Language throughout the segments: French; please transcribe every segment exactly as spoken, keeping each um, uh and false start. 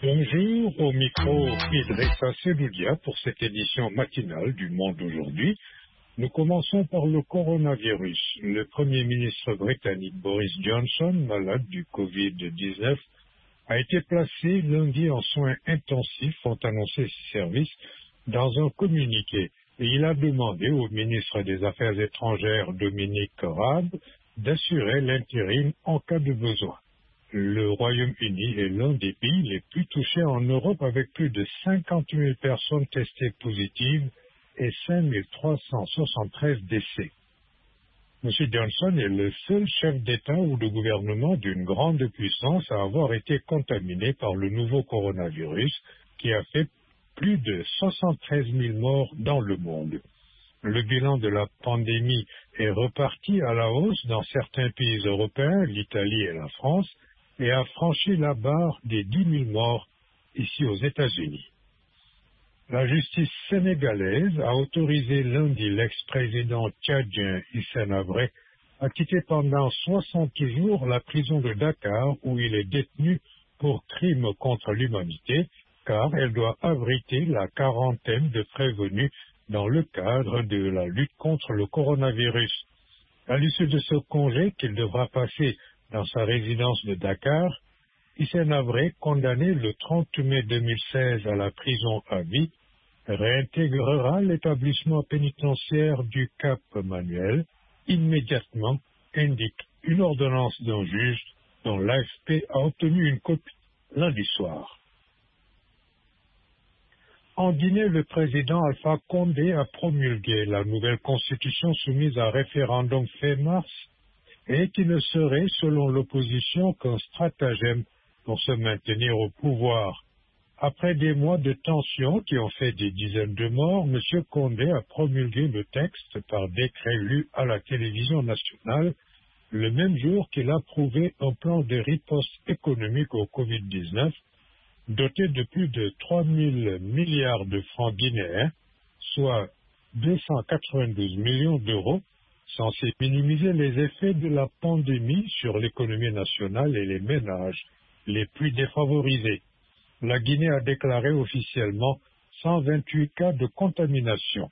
Bonjour, au micro Idrissa Sedoudia pour cette édition matinale du Monde aujourd'hui. Nous commençons par le coronavirus. Le Premier ministre britannique Boris Johnson, malade du covid dix-neuf, a été placé lundi en soins intensifs, ont annoncé ses services dans un communiqué. Et il a demandé au ministre des Affaires étrangères Dominic Raab d'assurer l'intérim en cas de besoin. Le Royaume-Uni est l'un des pays les plus touchés en Europe avec plus de cinquante mille personnes testées positives et cinq mille trois cent soixante-treize décès. M. Johnson est le seul chef d'État ou de gouvernement d'une grande puissance à avoir été contaminé par le nouveau coronavirus qui a fait plus de soixante-treize mille morts dans le monde. Le bilan de la pandémie est reparti à la hausse dans certains pays européens, l'Italie et la France, et a franchi la barre des dix mille morts ici aux États-Unis. La justice sénégalaise a autorisé lundi l'ex-président tchadien Hissène Habré à quitter pendant soixante jours la prison de Dakar où il est détenu pour crime contre l'humanité, car elle doit abriter la quarantaine de prévenus dans le cadre de la lutte contre le coronavirus. À l'issue de ce congé qu'il devra passer dans sa résidence de Dakar, Hissène Habré, condamné le trente mai deux mille seize à la prison à vie, réintégrera l'établissement pénitentiaire du Cap Manuel immédiatement, indique une ordonnance d'un juge dont l'A F P a obtenu une copie lundi soir. En Guinée, le président Alpha Condé a promulgué la nouvelle constitution soumise à référendum fin mars et qui ne serait, selon l'opposition, qu'un stratagème pour se maintenir au pouvoir. Après des mois de tensions qui ont fait des dizaines de morts, M. Condé a promulgué le texte par décret lu à la télévision nationale le même jour qu'il a approuvé un plan de riposte économique au covid dix-neuf doté de plus de trois mille milliards de francs guinéens, soit deux cent quatre-vingt-douze millions d'euros, censé minimiser les effets de la pandémie sur l'économie nationale et les ménages les plus défavorisés. La Guinée a déclaré officiellement cent vingt-huit cas de contamination.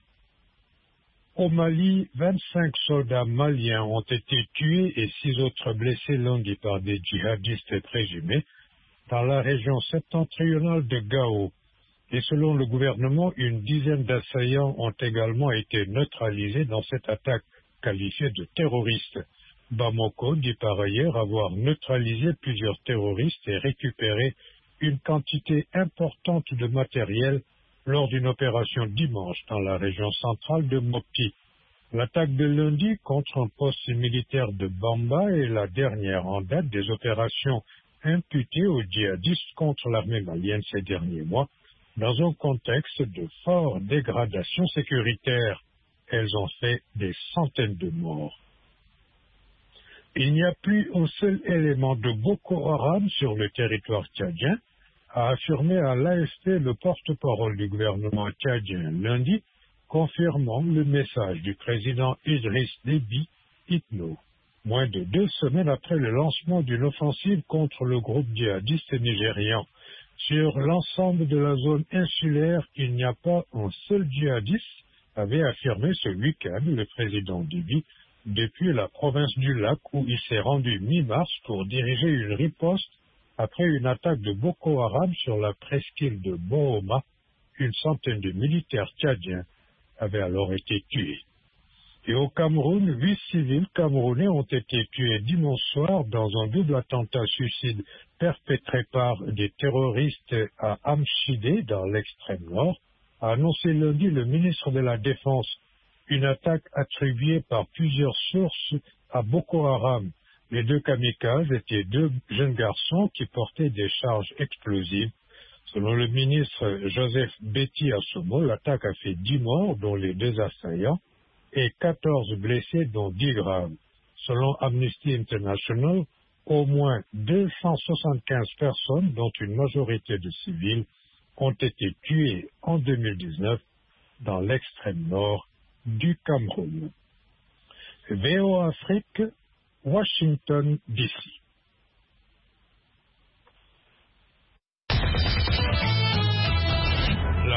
Au Mali, vingt-cinq soldats maliens ont été tués et six autres blessés lundi par des djihadistes présumés dans la région septentrionale de Gao. Et selon le gouvernement, une dizaine d'assaillants ont également été neutralisés dans cette attaque qualifiée de terroriste. Bamako dit par ailleurs avoir neutralisé plusieurs terroristes et récupéré une quantité importante de matériel lors d'une opération dimanche dans la région centrale de Mopti. L'attaque de lundi contre un poste militaire de Bamba est la dernière en date des opérations imputées aux djihadistes contre l'armée malienne ces derniers mois, dans un contexte de forte dégradation sécuritaire. Elles ont fait des centaines de morts. Il n'y a plus un seul élément de Boko Haram sur le territoire tchadien, a affirmé à l'A F P le porte-parole du gouvernement tchadien lundi, confirmant le message du président Idriss Déby Itno, moins de deux semaines après le lancement d'une offensive contre le groupe djihadiste nigérian. Sur l'ensemble de la zone insulaire, il n'y a pas un seul djihadiste, avait affirmé ce week-end le président Déby, depuis la province du Lac où il s'est rendu mi-mars pour diriger une riposte après une attaque de Boko Haram sur la presqu'île de Bohoma. Une centaine de militaires tchadiens avaient alors été tués. Et au Cameroun, huit civils camerounais ont été tués dimanche soir dans un double attentat suicide perpétré par des terroristes à Amchidé, dans l'extrême nord, a annoncé lundi le ministre de la Défense. Une attaque attribuée par plusieurs sources à Boko Haram. Les deux kamikazes étaient deux jeunes garçons qui portaient des charges explosives. Selon le ministre Joseph Betty Assomo, l'attaque a fait dix morts, dont les deux assaillants, et quatorze blessés, dont dix graves. Selon Amnesty International, au moins deux cent soixante-quinze personnes, dont une majorité de civils, ont été tuées en deux mille dix-neuf dans l'extrême nord du Cameroun. V O Afrique, Washington, D C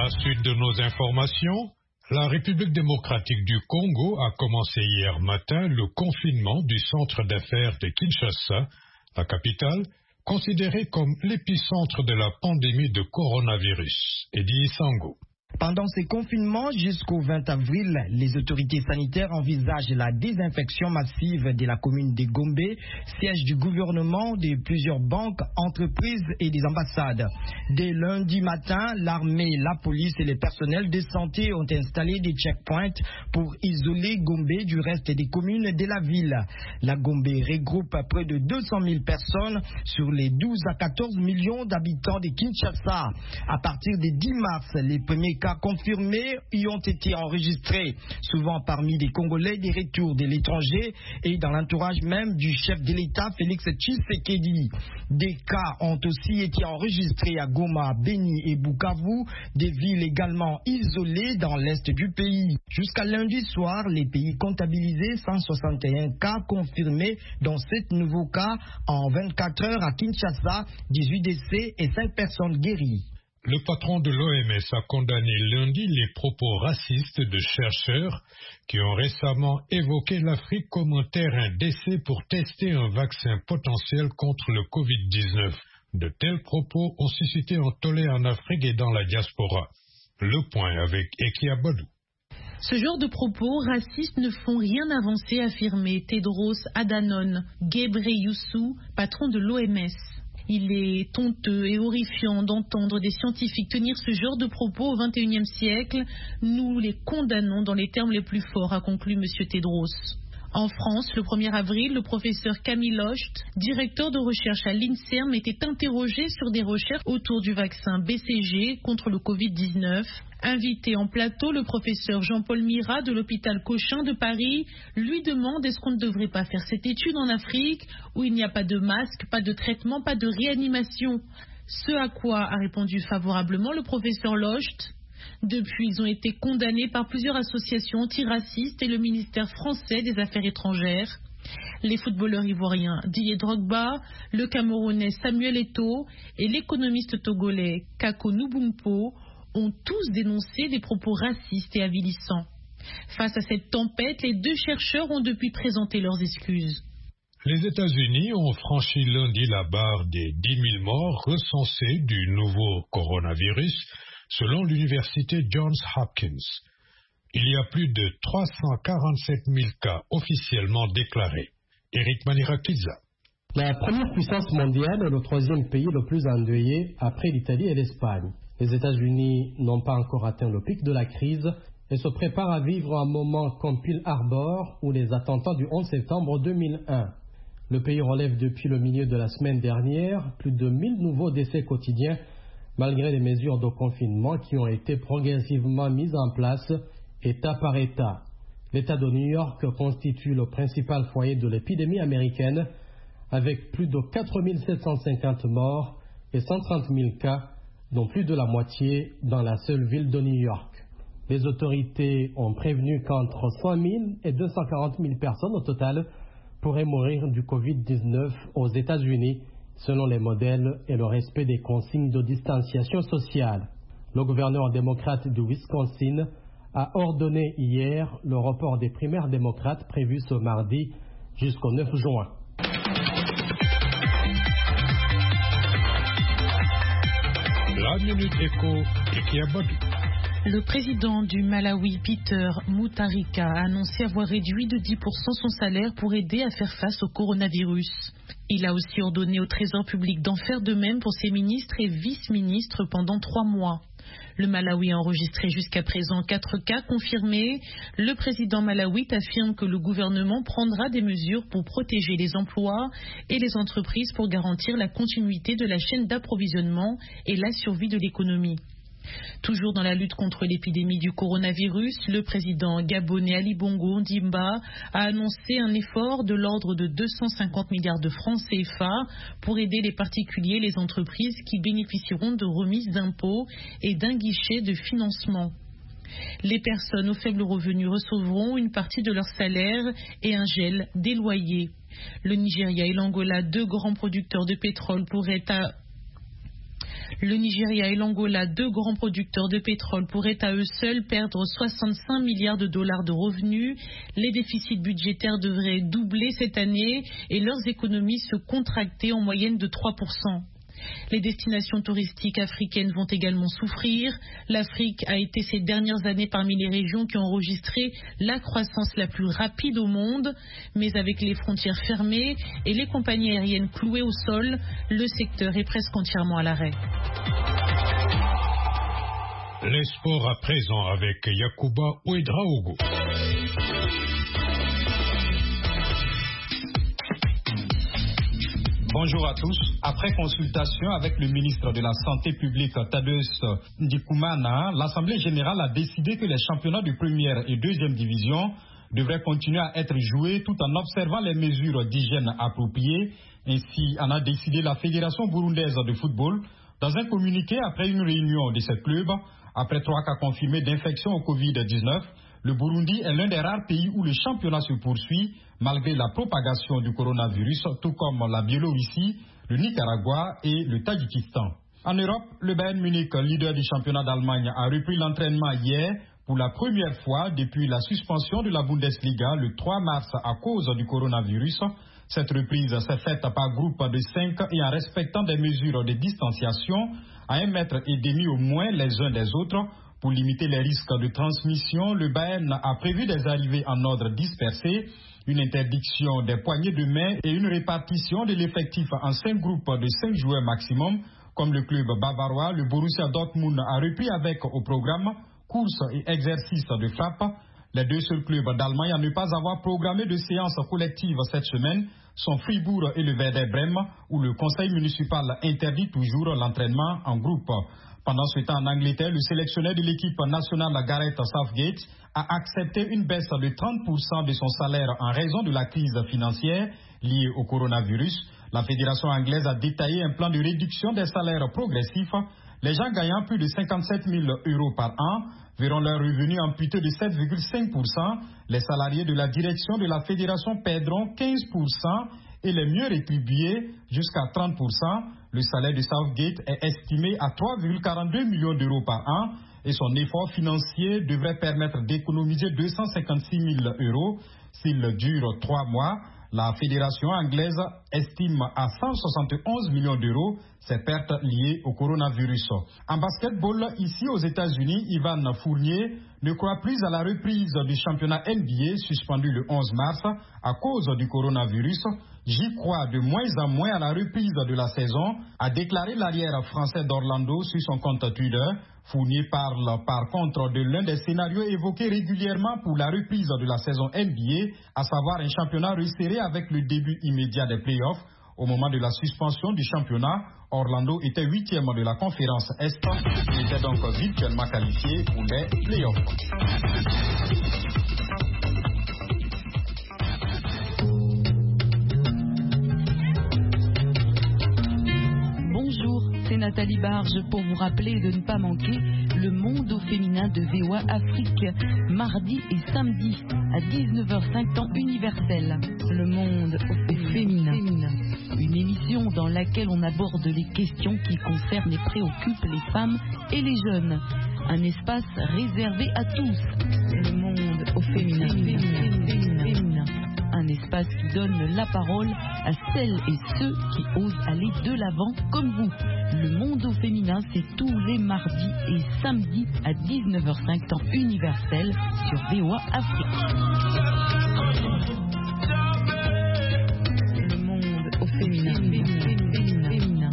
La suite de nos informations. La République démocratique du Congo a commencé hier matin le confinement du centre d'affaires de Kinshasa, la capitale, considérée comme l'épicentre de la pandémie de coronavirus. Eddie Sango. Pendant ces confinements jusqu'au vingt avril, les autorités sanitaires envisagent la désinfection massive de la commune de Gombe, siège du gouvernement, de plusieurs banques, entreprises et des ambassades. Dès lundi matin, l'armée, la police et les personnels de santé ont installé des checkpoints pour isoler Gombe du reste des communes de la ville. La Gombe regroupe près de deux cent mille personnes sur les douze à quatorze millions d'habitants de Kinshasa. À partir du dix mars, les premiers cas confirmés y ont été enregistrés, souvent parmi des Congolais des retours de l'étranger et dans l'entourage même du chef de l'État Félix Tshisekedi. Des cas ont aussi été enregistrés à Goma, Beni et Bukavu, des villes également isolées dans l'est du pays. Jusqu'à lundi soir, les pays comptabilisaient cent soixante et un cas confirmés, dont sept nouveaux cas en vingt-quatre heures à Kinshasa, dix-huit décès et cinq personnes guéries. Le patron de l'O M S a condamné lundi les propos racistes de chercheurs qui ont récemment évoqué l'Afrique comme un terrain d'essai pour tester un vaccin potentiel contre le covid dix-neuf. De tels propos ont suscité un tollé en Afrique et dans la diaspora. Le point avec Ekia Badou. Ce genre de propos racistes ne font rien avancer, a affirmé Tedros Adhanom Ghebreyesus, patron de l'O M S. Il est honteux et horrifiant d'entendre des scientifiques tenir ce genre de propos au vingt et unième siècle. Nous les condamnons dans les termes les plus forts, a conclu M. Tedros. En France, le premier avril, le professeur Camille Locht, directeur de recherche à l'INSERM, était interrogé sur des recherches autour du vaccin B C G contre le covid dix-neuf. Invité en plateau, le professeur Jean-Paul Mira de l'hôpital Cochin de Paris lui demande est-ce qu'on ne devrait pas faire cette étude en Afrique où il n'y a pas de masque, pas de traitement, pas de réanimation. Ce à quoi a répondu favorablement le professeur Locht. Depuis, ils ont été condamnés par plusieurs associations antiracistes et le ministère français des Affaires étrangères. Les footballeurs ivoiriens Didier Drogba, le Camerounais Samuel Eto'o et l'économiste togolais Kako Nubumpo ont tous dénoncé des propos racistes et avilissants. Face à cette tempête, les deux chercheurs ont depuis présenté leurs excuses. Les États-Unis ont franchi lundi la barre des dix mille morts recensés du nouveau coronavirus, selon l'université Johns Hopkins. Il y a plus de trois cent quarante-sept mille cas officiellement déclarés. Eric Manirakiza. La première puissance mondiale est le troisième pays le plus endeuillé après l'Italie et l'Espagne. Les États-Unis n'ont pas encore atteint le pic de la crise et se préparent à vivre un moment comme Pearl Harbor ou les attentats du onze septembre deux mille un. Le pays relève depuis le milieu de la semaine dernière plus de mille nouveaux décès quotidiens malgré les mesures de confinement qui ont été progressivement mises en place État par État. L'État de New York constitue le principal foyer de l'épidémie américaine avec plus de quatre mille sept cent cinquante morts et cent trente mille cas, dont plus de la moitié dans la seule ville de New York. Les autorités ont prévenu qu'entre cent mille et deux cent quarante mille personnes au total pourraient mourir du covid dix-neuf aux États-Unis, selon les modèles et le respect des consignes de distanciation sociale. Le gouverneur démocrate du Wisconsin a ordonné hier le report des primaires démocrates prévues ce mardi jusqu'au neuf juin. La Minute Éco, Ekia Badou. Le président du Malawi, Peter Mutharika, a annoncé avoir réduit de dix pour cent son salaire pour aider à faire face au coronavirus. Il a aussi ordonné au Trésor public d'en faire de même pour ses ministres et vice-ministres pendant trois mois. Le Malawi a enregistré jusqu'à présent quatre cas confirmés. Le président malawite affirme que le gouvernement prendra des mesures pour protéger les emplois et les entreprises pour garantir la continuité de la chaîne d'approvisionnement et la survie de l'économie. Toujours dans la lutte contre l'épidémie du coronavirus, le président gabonais Ali Bongo Ondimba a annoncé un effort de l'ordre de deux cent cinquante milliards de francs C F A pour aider les particuliers et les entreprises qui bénéficieront de remises d'impôts et d'un guichet de financement. Les personnes aux faibles revenus recevront une partie de leur salaire et un gel des loyers. Le Nigeria et l'Angola, deux grands producteurs de pétrole, pourraient à Le Nigeria et l'Angola, deux grands producteurs de pétrole, pourraient à eux seuls perdre soixante-cinq milliards de dollars de revenus. Les déficits budgétaires devraient doubler cette année et leurs économies se contracter en moyenne de trois pour cent. Les destinations touristiques africaines vont également souffrir. L'Afrique a été ces dernières années parmi les régions qui ont enregistré la croissance la plus rapide au monde. Mais avec les frontières fermées et les compagnies aériennes clouées au sol, le secteur est presque entièrement à l'arrêt. Les sports à présent avec Yacouba Ouedraogo. Bonjour à tous. Après consultation avec le ministre de la Santé publique Thaddeus Ndikoumana, l'Assemblée générale a décidé que les championnats de première et deuxième division devraient continuer à être joués tout en observant les mesures d'hygiène appropriées. Ainsi en a décidé la Fédération burundaise de football dans un communiqué après une réunion de ces clubs. Après trois cas confirmés d'infection au covid dix-neuf, le Burundi est l'un des rares pays où le championnat se poursuit malgré la propagation du coronavirus, tout comme la Biélorussie, le Nicaragua et le Tadjikistan. En Europe, le Bayern Munich, leader du championnat d'Allemagne, a repris l'entraînement hier pour la première fois depuis la suspension de la Bundesliga le trois mars à cause du coronavirus. Cette reprise s'est faite par groupe de cinq et en respectant des mesures de distanciation à un mètre et demi au moins les uns des autres. Pour limiter les risques de transmission, le Bayern a prévu des arrivées en ordre dispersé, une interdiction des poignées de main et une répartition de l'effectif en cinq groupes de cinq joueurs maximum. Comme le club bavarois, le Borussia Dortmund a repris avec au programme course et exercice de frappe. Les deux seuls clubs d'Allemagne à ne pas avoir programmé de séance collective cette semaine sont Fribourg et le Werder Brême, où le conseil municipal interdit toujours l'entraînement en groupe. Pendant ce temps, en Angleterre, le sélectionneur de l'équipe nationale Gareth Southgate a accepté une baisse de trente pour cent de son salaire en raison de la crise financière liée au coronavirus. La fédération anglaise a détaillé un plan de réduction des salaires progressifs. Les gens gagnant plus de cinquante-sept mille euros par an verront leur revenu amputé de sept virgule cinq pour cent. Les salariés de la direction de la fédération perdront quinze pour cent et les mieux rétribués jusqu'à trente pour cent. Le salaire de Southgate est estimé à trois virgule quarante-deux millions d'euros par an et son effort financier devrait permettre d'économiser deux cent cinquante-six mille euros s'il dure trois mois. La fédération anglaise estime à cent soixante et onze millions d'euros ces pertes liées au coronavirus. En basketball, ici aux États-Unis, Ivan Fournier ne croit plus à la reprise du championnat N B A suspendu le onze mars à cause du coronavirus. J'y crois de moins en moins à la reprise de la saison, a déclaré l'arrière français d'Orlando sur son compte Twitter. Fournier parle par contre de l'un des scénarios évoqués régulièrement pour la reprise de la saison N B A, à savoir un championnat resserré avec le début immédiat des playoffs. Au moment de la suspension du championnat, Orlando était huitième de la conférence Est. Il était donc virtuellement qualifié pour les playoffs. Bonjour, c'est Nathalie Barge pour vous rappeler de ne pas manquer le monde au féminin de V O A Afrique, mardi et samedi à dix-neuf heures cinq temps universel. Le monde au féminin. Une émission dans laquelle on aborde les questions qui concernent et préoccupent les femmes et les jeunes. Un espace réservé à tous. Le monde au féminin. féminin. Un espace qui donne la parole à celles et ceux qui osent aller de l'avant comme vous. Le monde au féminin, c'est tous les mardis et samedis à dix-neuf heures cinq temps universel sur V O A Afrique. Le monde au féminin. féminin, féminin, féminin.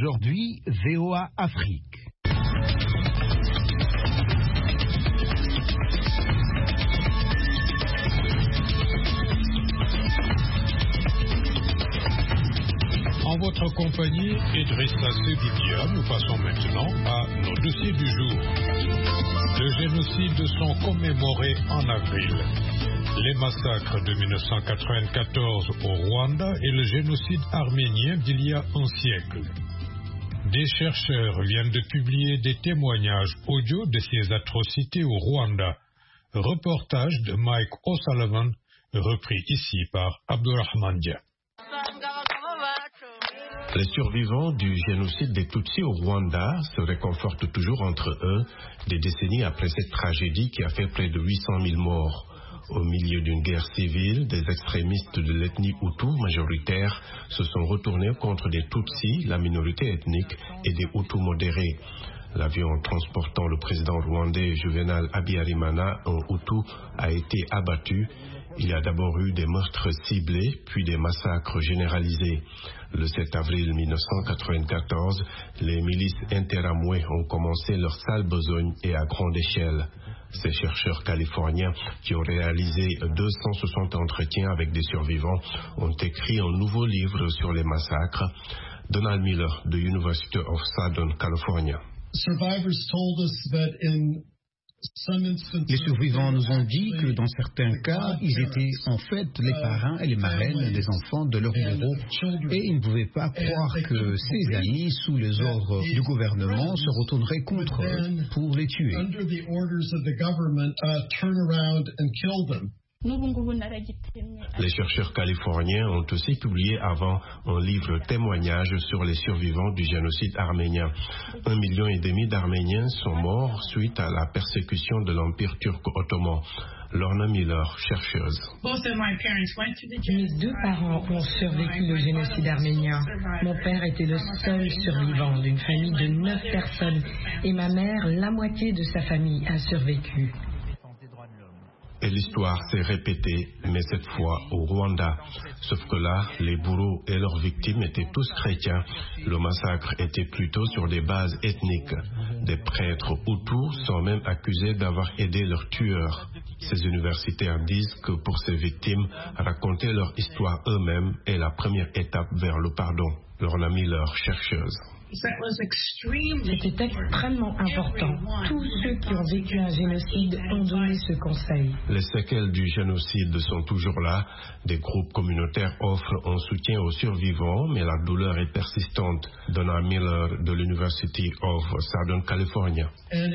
Aujourd'hui, V O A Afrique. En votre compagnie, Idrissa Sebidia, nous passons maintenant à nos dossiers du jour. Les génocides sont commémorés en avril. Les massacres de mille neuf cent quatre-vingt-quatorze au Rwanda et le génocide arménien d'il y a un siècle. Des chercheurs viennent de publier des témoignages audio de ces atrocités au Rwanda. Reportage de Mike O'Sullivan, repris ici par Abdurrahman Dia. Les survivants du génocide des Tutsis au Rwanda se réconfortent toujours entre eux des décennies après cette tragédie qui a fait près de huit cent mille morts. Au milieu d'une guerre civile, des extrémistes de l'ethnie Hutu majoritaire se sont retournés contre des Tutsis, la minorité ethnique, et des Hutus modérés. L'avion transportant le président rwandais Juvenal Habyarimana, un Hutu, a été abattu. Il y a d'abord eu des meurtres ciblés, puis des massacres généralisés. Le sept avril mille neuf cent quatre-vingt-quatorze, les milices interamouées ont commencé leur sale besogne et à grande échelle. Ces chercheurs californiens qui ont réalisé deux cent soixante entretiens avec des survivants ont écrit un nouveau livre sur les massacres. Donald Miller de University of Southern California. Survivors told us that in Les survivants nous ont dit que dans certains cas, ils étaient en fait les parrains et les marraines des enfants de leurs bourreaux et ils ne pouvaient pas croire que ces amis, sous les ordres du gouvernement, se retourneraient contre eux pour les tuer. Les chercheurs californiens ont aussi publié avant un livre témoignage sur les survivants du génocide arménien. Un million et demi d'Arméniens sont morts suite à la persécution de l'Empire turc ottoman. Lorna Miller, chercheuse. Mes deux parents ont survécu le génocide arménien. Mon père était le seul survivant d'une famille de neuf personnes et ma mère, la moitié de sa famille, a survécu. Et l'histoire s'est répétée, mais cette fois au Rwanda. Sauf que là, les bourreaux et leurs victimes étaient tous chrétiens. Le massacre était plutôt sur des bases ethniques. Des prêtres Hutus sont même accusés d'avoir aidé leurs tueurs. Ces universitaires disent que pour ces victimes, raconter leur histoire eux-mêmes est la première étape vers le pardon. Lorna Miller, chercheuse. C'était extrêmement important. Tous ceux qui ont vécu un génocide ont donné ce conseil. Les séquelles du génocide sont toujours là. Des groupes communautaires offrent un soutien aux survivants, mais la douleur est persistante. Donna Miller de l'University of Southern California.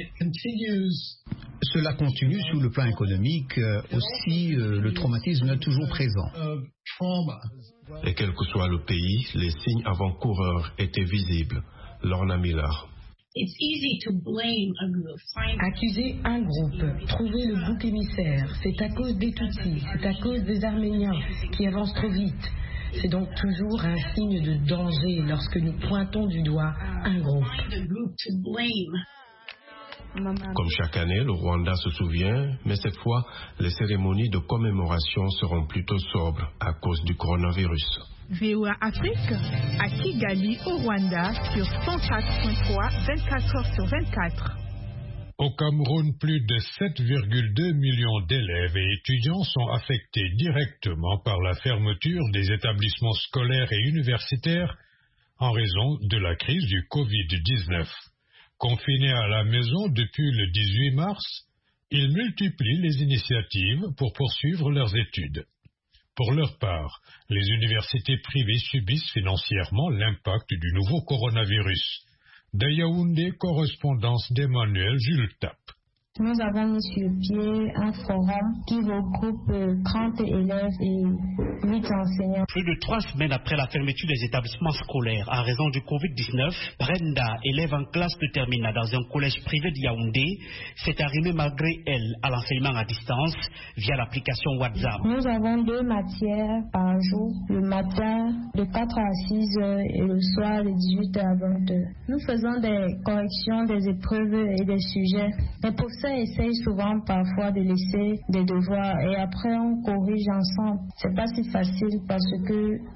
Cela continue sur le plan économique. Aussi, euh, le traumatisme est toujours présent. Et quel que soit le pays, les signes avant-coureurs étaient visibles. Lorna Miller. Accuser un groupe, trouver le bouc émissaire, c'est à cause des Tutsis, c'est à cause des Arméniens qui avancent trop vite. C'est donc toujours un signe de danger lorsque nous pointons du doigt un groupe. Comme chaque année, le Rwanda se souvient, mais cette fois, les cérémonies de commémoration seront plutôt sobres à cause du coronavirus. V O A Afrique, à Kigali, au Rwanda, sur cent quatre point trois, vingt-quatre heures sur vingt-quatre. Au Cameroun, plus de sept virgule deux millions d'élèves et étudiants sont affectés directement par la fermeture des établissements scolaires et universitaires en raison de la crise du covid dix-neuf. Confinés à la maison depuis le dix-huit mars, ils multiplient les initiatives pour poursuivre leurs études. Pour leur part, les universités privées subissent financièrement l'impact du nouveau coronavirus. De Yaoundé, correspondance d'Emmanuel Jultap. Nous avons mis sur pied un forum qui regroupe trente élèves et huit enseignants. Plus de trois semaines après la fermeture des établissements scolaires à raison du covid dix-neuf, Brenda, élève en classe de terminale dans un collège privé de Yaoundé, s'est arrimée malgré elle à l'enseignement à distance via l'application WhatsApp. Nous avons deux matières par jour, le matin de quatre à six heures et le soir de dix-huit heures à vingt heures. Nous faisons des corrections des épreuves et des sujets. Mais pour ça, essaye souvent parfois de laisser des devoirs et après on corrige ensemble. C'est pas si facile parce que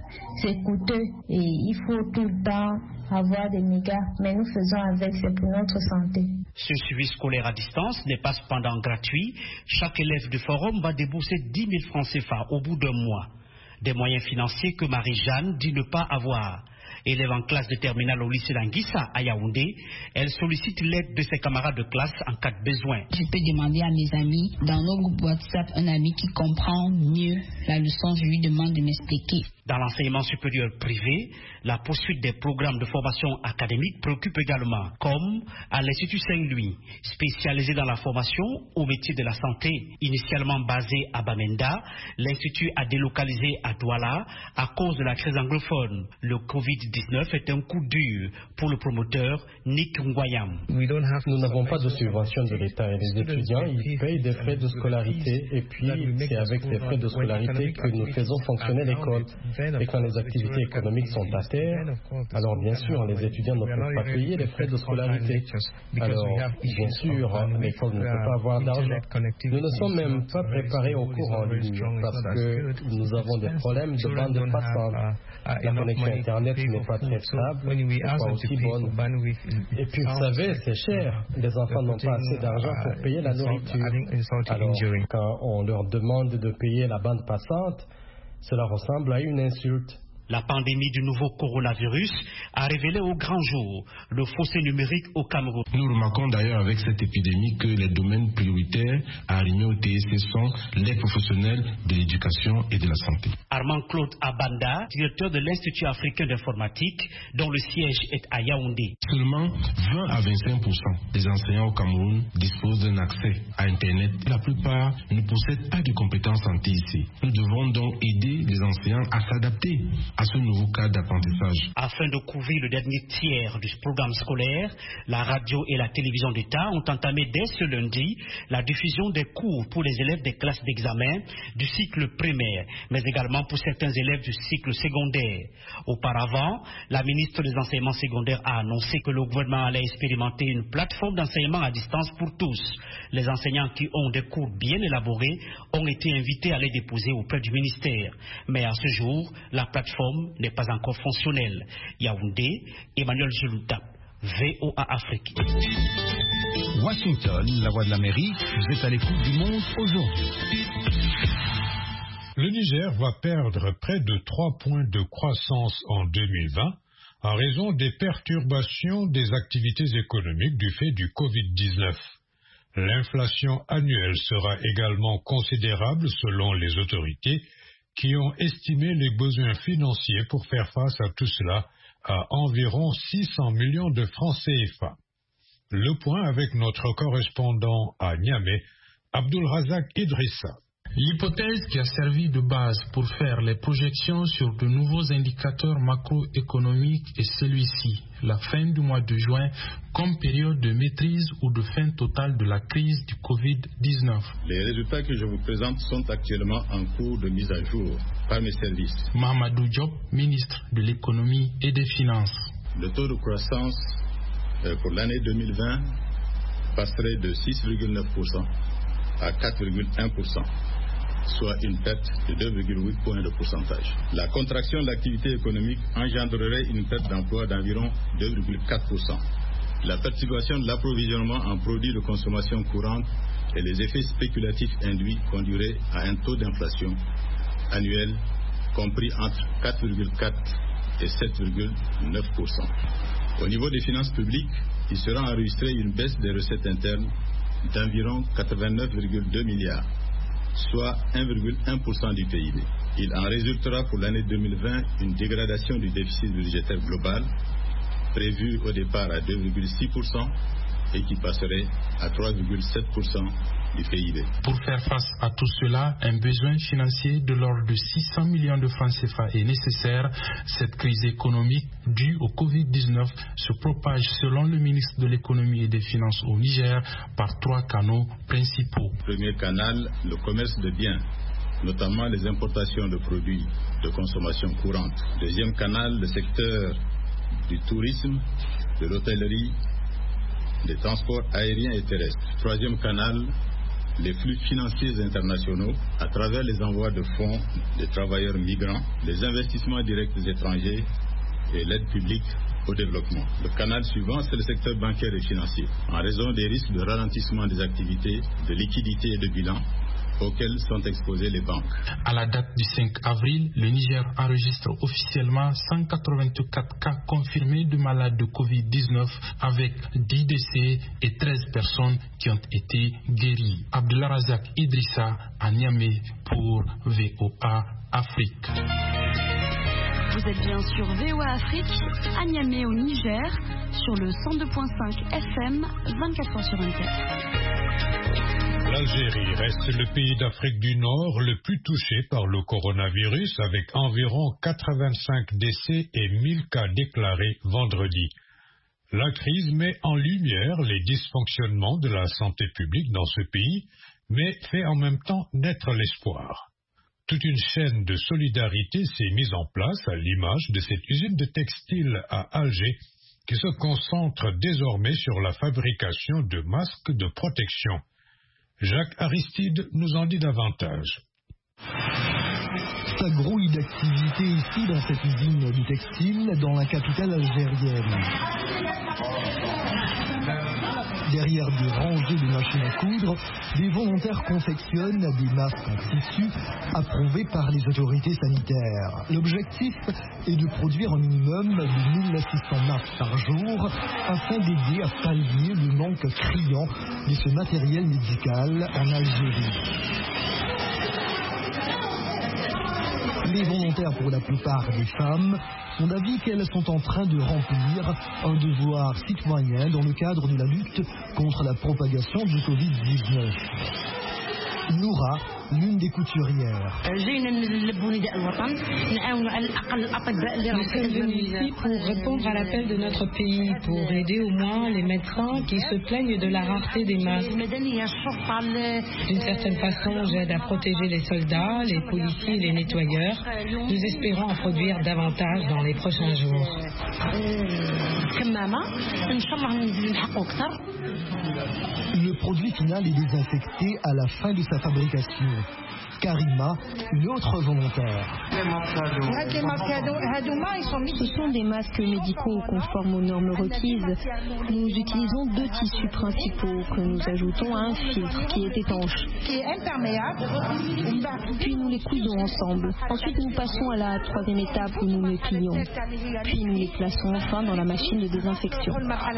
c'est coûteux et il faut tout le temps avoir des mégas, mais nous faisons avec, c'est pour notre santé. Ce suivi scolaire à distance n'est pas cependant gratuit. Chaque élève du forum va débourser dix mille francs C F A au bout d'un mois. Des moyens financiers que Marie-Jeanne dit ne pas avoir. Élève en classe de terminale au lycée d'Anguissa à Yaoundé, elle sollicite l'aide de ses camarades de classe en cas de besoin. Je peux demander à mes amis, dans nos groupes WhatsApp, un ami qui comprend mieux la leçon, je lui demande de m'expliquer. Dans l'enseignement supérieur privé, la poursuite des programmes de formation académique préoccupe également, comme à l'Institut Saint-Louis, spécialisé dans la formation au métier de la santé. Initialement basé à Bamenda, l'Institut a délocalisé à Douala à cause de la crise anglophone. Le covid dix-neuf est un coup dur pour le promoteur Nick Ngoyam. Nous n'avons pas de subvention de l'État et les étudiants, ils payent des frais de scolarité et puis c'est avec les frais de scolarité que nous faisons fonctionner l'école. Et quand les activités économiques sont à terre, alors bien sûr, les étudiants ne peuvent pas payer les frais de scolarité. Alors, bien sûr, l'école ne peut pas avoir d'argent. Nous ne sommes même pas préparés au cours en ligne parce que nous avons des problèmes de bande passante. La connexion Internet n'est pas très stable, n'est pas aussi bonne. Et puis, vous savez, c'est cher. Les enfants n'ont pas assez d'argent pour payer la nourriture. Alors, quand on leur demande de payer la bande passante, cela ressemble à une insulte. La pandémie du nouveau coronavirus a révélé au grand jour le fossé numérique au Cameroun. Nous remarquons d'ailleurs avec cette épidémie que les domaines prioritaires à arrimer au T S C sont les professionnels de l'éducation et de la santé. Armand Claude Abanda, directeur de l'Institut africain d'informatique, dont le siège est à Yaoundé. Seulement vingt à vingt-cinq pour cent des enseignants au Cameroun disposent d'un accès à Internet. La plupart ne possèdent pas de compétences en T I C. Nous devons donc aider les enseignants à s'adapter à ce nouveau cadre d'apprentissage. Afin de couvrir le dernier tiers du programme scolaire, la radio et la télévision d'État ont entamé dès ce lundi la diffusion des cours pour les élèves des classes d'examen du cycle primaire, mais également pour certains élèves du cycle secondaire. Auparavant, la ministre des Enseignements secondaires a annoncé que le gouvernement allait expérimenter une plateforme d'enseignement à distance pour tous. Les enseignants qui ont des cours bien élaborés ont été invités à les déposer auprès du ministère. Mais à ce jour, la plateforme n'est pas encore fonctionnelle. Yaoundé, Emmanuel Jelouta, V O A Afrique. Washington, la voix de l'Amérique, vous êtes à l'écoute du monde aujourd'hui. Le Niger va perdre près de trois points de croissance en deux mille vingt en raison des perturbations des activités économiques du fait du covid dix-neuf. L'inflation annuelle sera également considérable selon les autorités qui ont estimé les besoins financiers pour faire face à tout cela à environ six cents millions de francs C F A. Le point avec notre correspondant à Niamey, Abdulrazak Idrissa. L'hypothèse qui a servi de base pour faire les projections sur de nouveaux indicateurs macroéconomiques est celui-ci, la fin du mois de juin comme période de maîtrise ou de fin totale de la crise du covid dix-neuf. Les résultats que je vous présente sont actuellement en cours de mise à jour par mes services. Mahamadou Diop, ministre de l'économie et des finances. Le taux de croissance euh, pour l'année deux mille vingt passerait de six virgule neuf pour cent à quatre virgule un pour cent. Soit une perte de deux virgule huit points de pourcentage. La contraction de l'activité économique engendrerait une perte d'emploi d'environ deux virgule quatre pour cent. La perturbation de l'approvisionnement en produits de consommation courante et les effets spéculatifs induits conduiraient à un taux d'inflation annuel compris entre quatre virgule quatre et sept virgule neuf pour cent. Au niveau des finances publiques, il sera enregistré une baisse des recettes internes d'environ quatre-vingt-neuf virgule deux milliards, soit un virgule un pour cent du P I B. Il en résultera pour l'année deux mille vingt une dégradation du déficit budgétaire global, prévu au départ à deux virgule six pour cent et qui passerait à trois virgule sept pour cent du P I B. Pour faire face à tout cela, un besoin financier de l'ordre de six cents millions de francs C F A est nécessaire. Cette crise économique due au covid dix-neuf se propage selon le ministre de l'économie et des finances au Niger par trois canaux principaux. Premier canal, le commerce de biens, notamment les importations de produits de consommation courante. Deuxième canal, le secteur du tourisme, de l'hôtellerie, des transports aériens et terrestres. Troisième canal, les flux financiers internationaux à travers les envois de fonds des travailleurs migrants, les investissements directs étrangers et l'aide publique au développement. Le canal suivant, c'est le secteur bancaire et financier, en raison des risques de ralentissement des activités, de liquidité et de bilan auxquels sont exposées les banques. À la date du cinq avril, le Niger enregistre officiellement cent quatre-vingt-quatre cas confirmés de malades de covid dix-neuf avec dix décès et treize personnes qui ont été guéries. Abdelrazak Idrissa à Niamey pour V O A Afrique. Vous êtes bien sur V O A Afrique, à Niamey au Niger, sur le cent deux virgule cinq F M, vingt-quatre heures sur vingt-quatre. L'Algérie reste le pays d'Afrique du Nord le plus touché par le coronavirus, avec environ quatre-vingt-cinq décès et mille cas déclarés vendredi. La crise met en lumière les dysfonctionnements de la santé publique dans ce pays, mais fait en même temps naître l'espoir. Toute une chaîne de solidarité s'est mise en place à l'image de cette usine de textile à Alger qui se concentre désormais sur la fabrication de masques de protection. Jacques Aristide nous en dit davantage. Ça grouille d'activité ici dans cette usine du textile dans la capitale algérienne. Derrière des rangées de machines à coudre, des volontaires confectionnent des masques en tissu approuvés par les autorités sanitaires. L'objectif est de produire un minimum de mille six cents masques par jour afin d'aider à pallier le manque criant de ce matériel médical en Algérie. Les volontaires, pour la plupart des femmes, ont d'avis qu'elles sont en train de remplir un devoir citoyen dans le cadre de la lutte contre la propagation du covid dix-neuf. Noura, l'une des couturières. Nous sommes venus ici pour répondre à l'appel de notre pays, pour aider au moins les médecins qui se plaignent de la rareté des masques. D'une certaine façon, j'aide à protéger les soldats, les policiers et les nettoyeurs. Nous espérons en produire davantage dans les prochains jours. Le produit final est désinfecté à la fin de sa fabrication. Karima, une autre volontaire. Ce sont des masques médicaux conformes aux normes requises. Nous utilisons deux tissus principaux que nous ajoutons à un filtre qui est étanche. Puis nous les cousons ensemble. Ensuite nous passons à la troisième étape où nous les plions. Puis nous les plaçons enfin dans la machine de désinfection.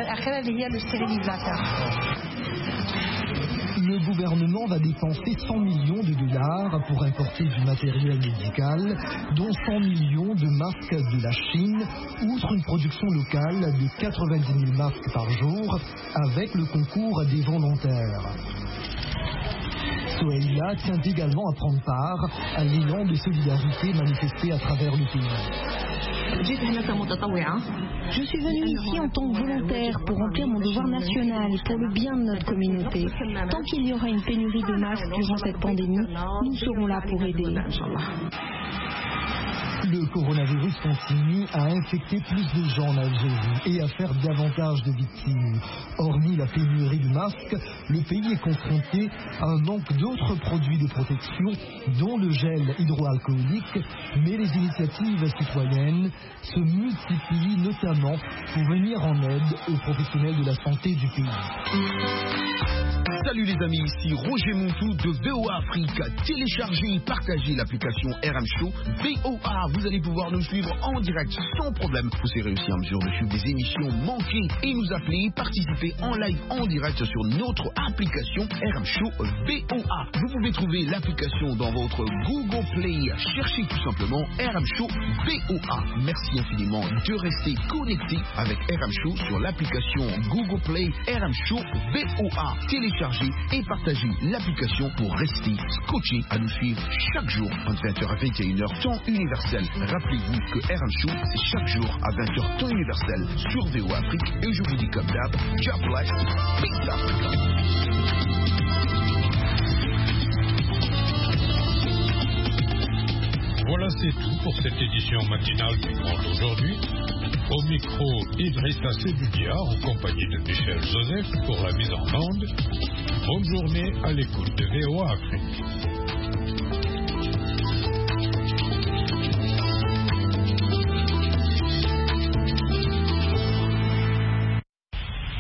Le gouvernement va dépenser cent millions de dollars pour importer du matériel médical, dont cent millions de masques de la Chine, outre une production locale de quatre-vingt-dix mille masques par jour, avec le concours des volontaires. Soheila tient également à prendre part à l'élan de solidarité manifesté à travers le pays. Je suis venue ici en tant que volontaire pour remplir mon devoir national et pour le bien de notre communauté. Tant qu'il y aura une pénurie de masques durant cette pandémie, nous serons là pour aider. Le coronavirus continue à infecter plus de gens en Algérie et à faire davantage de victimes. Hormis la pénurie de masques, le pays est confronté à un manque d'autres produits de protection, dont le gel hydroalcoolique, mais les initiatives citoyennes se multiplient notamment pour venir en aide aux professionnels de la santé du pays. Salut les amis, ici Roger Montou de V O A Afrique. Téléchargez et partagez l'application R M Show V O A. Vous allez pouvoir nous suivre en direct sans problème. Vous serez aussi en mesure de suivre des émissions manquées et nous appeler, participer en live en direct sur notre application R M Show V O A. Vous pouvez trouver l'application dans votre Google Play. Cherchez tout simplement R M Show V O A. Merci infiniment de rester connecté avec R M Show sur l'application Google Play R M Show V O A. Téléchargez et partagez l'application pour rester scotché à nous suivre chaque jour entre vingt heures à vingt et une heures temps universel. Rappelez-vous que R M Show c'est chaque jour à vingt heures temps universel sur V O A Afrique et je vous dis comme d'hab, job bless, peace Africa. Voilà, c'est tout pour cette édition matinale du Monde aujourd'hui. Au micro, Idrissa Seydoudia, en compagnie de Michel Joseph pour la mise en onde. Bonne journée à l'écoute de V O A Afrique.